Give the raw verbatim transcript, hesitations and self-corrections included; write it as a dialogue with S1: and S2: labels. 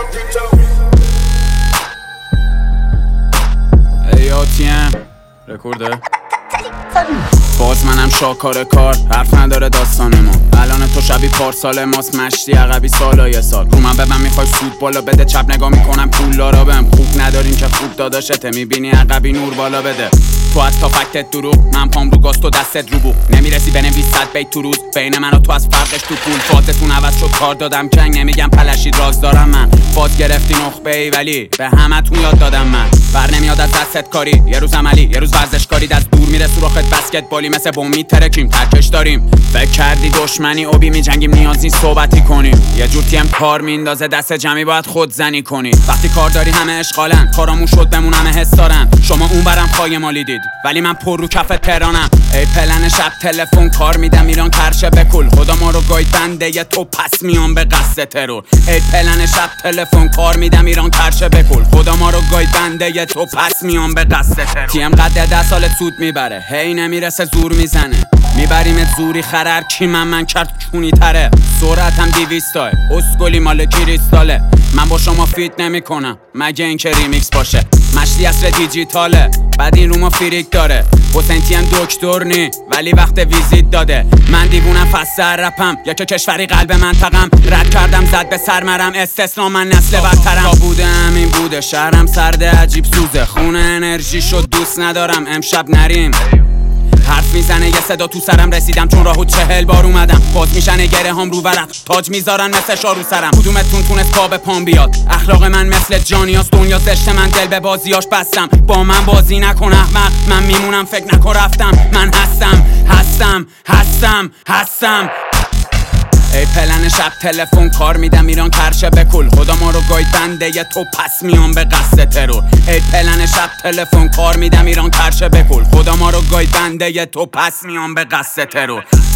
S1: ایاتیم رکورده باز منم شاکار کار، حرف نداره داستان ما. الان تو شبی پارسال ماست، مشتی عقبی سالای سال. رو من به من میخوای سود بالا بده، چپ نگاه میکنم پولدارا بهم خوب ندارین که خوب داداشته. میبینی عقبی نور بالا بده، تو از تا فکتت دروغ، من پام رو گاز تو دستت رو بو. نمیرسی بنویس صد بیت تو روز، بین من و تو از فرقش تو پول. فازتون عوض شد کار دادم کنگ، نمیگم پلشید راز دارم من. فاز گرفتی نخبه ای ولی به همتون یاد دادم من. بر نمیاد از دستت کاری، یه روز عملی یه روز ورزشکاری. از دور میره سوراخت بسکتبالی، مثل بم میترکیم ترکش داریم. فکر کردی دشمنی اوبی میجنگیم، نیاز نیست صحبتی کنیم. یه جور تیم کار میندازه دست جمعی، باید خود زنی کنی. وقتی کار داری همه اشغالن، کارامون شد بمون همه حس دارن. شما اون برم خای مالی دید ولی من پر رو کف تهرانم. ای پلن شب تلفن کار میدم ایران کرشه بکل. خدا ما رو گاید بنده یه تو پس میام به قصد ترور. ای پلن شب تلفن کار میدم ایران کرشه بکل. خدا ما رو گاید بنده یه تو پس میام به قصد ترور. تیم قد ده سال سود میبره، هی نمیرسه زور میزنه. میبریمت زوری خرر کی من من کرد کونی تره. سرعتم دیویستای اسکولی مال کریستاله. من با شما فیت نمی کنم مگه اینکه ریمیکس باشه. مشتی اصر دیجیتاله بعد این رو ما فریک داره. حسینتی هم دکتر نی ولی وقت ویزیت داده. من دیوونم فسر رپم یا که کشوری قلب منطقم. رد کردم زد به سرمرم استثنا من نسل برترم. تا بودم این بوده شهرم سرده عجیب سوزه. خونه انرژی شد دوست ندارم امشب نریم. حرف میزنه یه صدا تو سرم، رسیدم چون راهو چهل بار اومدم. باز میشنه گره هم رو ورق، تاج میذارن مثل شارو سرم. کدومتون تونست پا به پام بیاد؟ اخلاق من مثل جانیاست، دنیا زشته من دل به بازیاش بستم. با من بازی نکن احمق، من میمونم فکر نکن رفتم. من هستم هستم هستم هستم ای پلن شب تلفن کار میدم ایران کرشه بکل. خدا ما رو گاید بنده یه تو پس میام به قصد ترور. ای پلن شب تلفن کار میدم ایران کرشه بکل. خدا ما رو گاید بنده یه تو پس میام به قصد ترور.